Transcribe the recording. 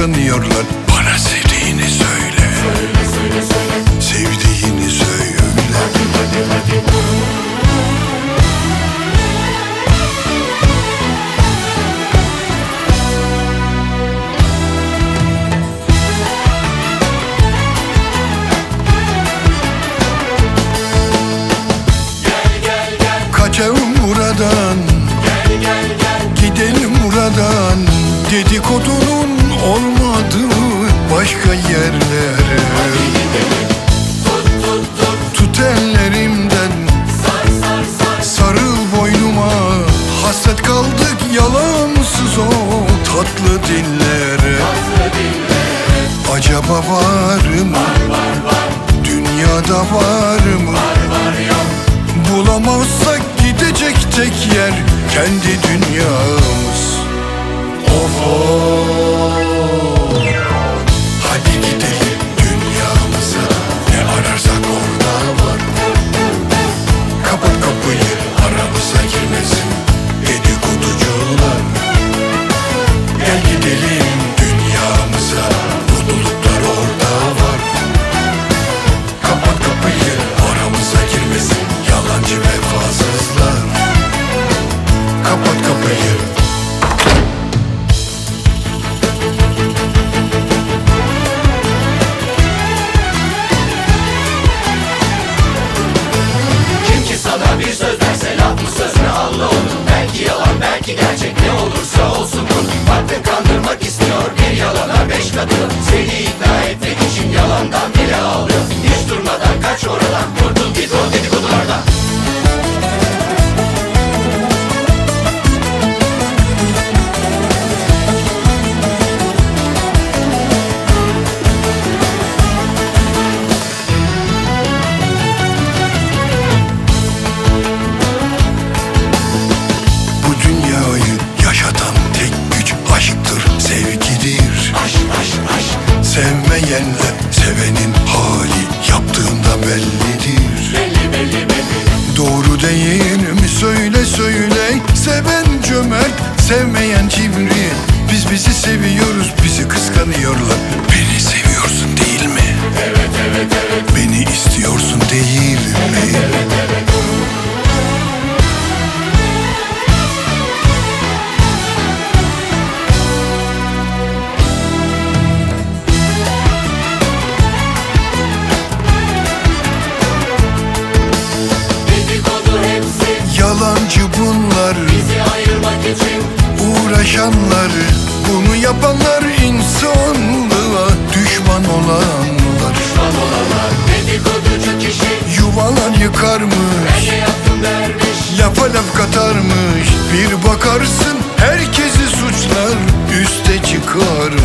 kıskanıyorlar. Bana sevdiğini söyle. Sevdiğini söyle. Kaçalım buradan, gidelim buradan. Dedikodunun olmadığı başka yerlere. Tut ellerimden, sarıl boynuma. Hasret kaldık yalansız o tatlı dillere. Acaba var mı? Dünyada var mı? Bulamazsak gidecek tek yer kendi dünyamız. Of of. Hadi gidelim dünyamıza. Ne ararsak orada var. Kapat kapıyı, aramıza girmesin dedikoducular. Gel gidelim dünyamıza. Mutluluklar orada var. Kapat kapıyı, aramıza girmesin yalancı vefasızlar. Kapat kapıyı. Kim ki sana bir söz verse laf mı sözünü Allah onun. Belki yalan belki gerçek ne olursa olsun bunu. Baktın kandırmak istiyor bir yalana 5 katı. Seni ikna etmek için yalandan bile ağlıyor. Hiç durmadan kaç oradan, kurtul git o dedikodulardan. Bu dünyayı yaşatan tek güç aşktır, sevgidir. Aşk aşk aşk Sevmeyenle sevenin hali yaptığında bellidir. belli belli belli. Doğru değil mi söyle söyle. Seven cömert, sevmeyen cimri. Biz bizi seviyoruz, bizi kıskanıyorlar. Beni seviyorsun değil mi? Evet evet evet. Beni istiyorsun değil mi? Dedikodu hepsi Yalancı bunlar, bizi ayırmak için. uğraşanlar. Bunu yapanlar insanlığa düşman olanlar. Düşman olanlar dedikoducu kişi. Yuvalar yıkarmış, Ben ne yaptım dermiş. lafa laf katarmış. Bir bakarsın herkesi suçlar, üste çıkarmış.